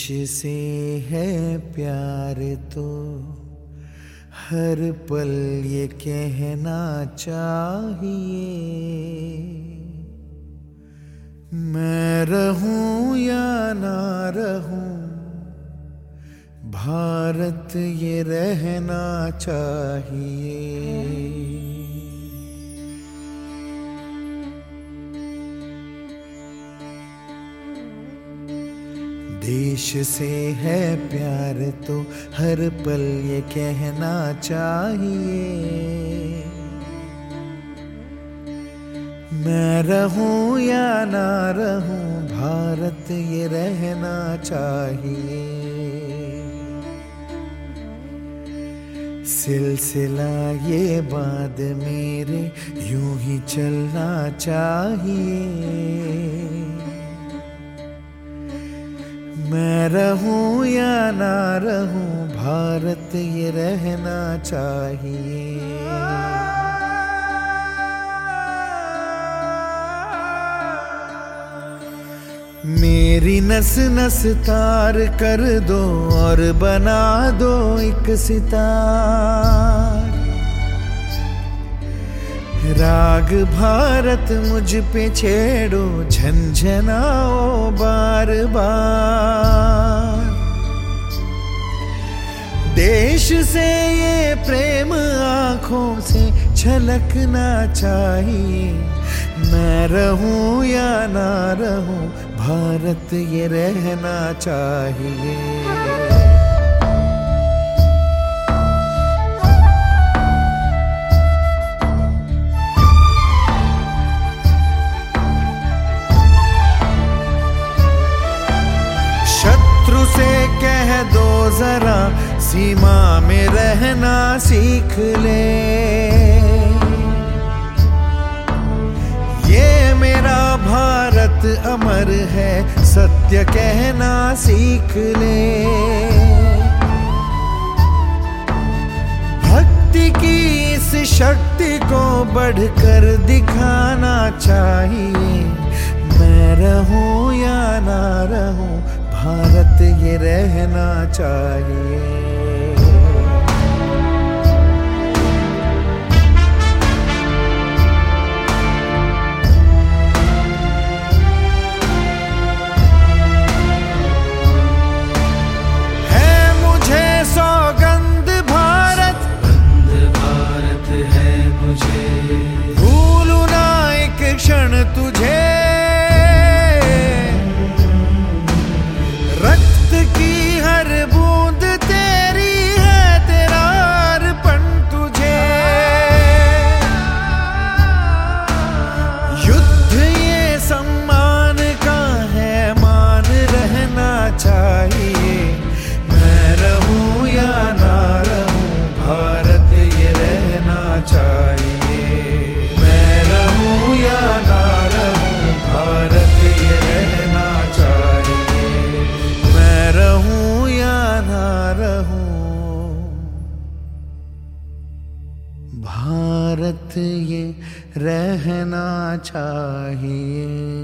से है प्यार तो हर पल ये कहना चाहिए, मैं रहूं या ना रहूं भारत ये रहना चाहिए। देश से है प्यार तो हर पल ये कहना चाहिए, मैं रहूं या ना रहूं भारत ये रहना चाहिए। सिलसिला ये बाद मेरे यूं ही चलना चाहिए, मैं रहूं या ना रहूं भारत ये रहना चाहिए। मेरी नस नस तार कर दो और बना दो एक सितार, राग भारत मुझ पे छेड़ो झंझनाओ बार बार। देश से ये प्रेम आंखों से छलकना चाहिए, मैं रहूं या ना रहूं भारत ये रहना चाहिए। शत्रु से कह दो जरा सीमा में रहना सीख ले, ये मेरा भारत अमर है सत्य कहना सीख ले। भक्ति की इस शक्ति को बढ़कर दिखाना चाहिए, मैं रहूं या ना रहूं भारत ये रहना चाहिए। भूलू ना एक क्षण तुझे, रक्त की हर बूंद तेरी है तेरा अर्पण तुझे। युद्ध ये सम्मान का है मान रहना चाहिए, मैं रहूं या ना रहूं भारत ये रहना चाहिए। भारत ये रहना चाहिए।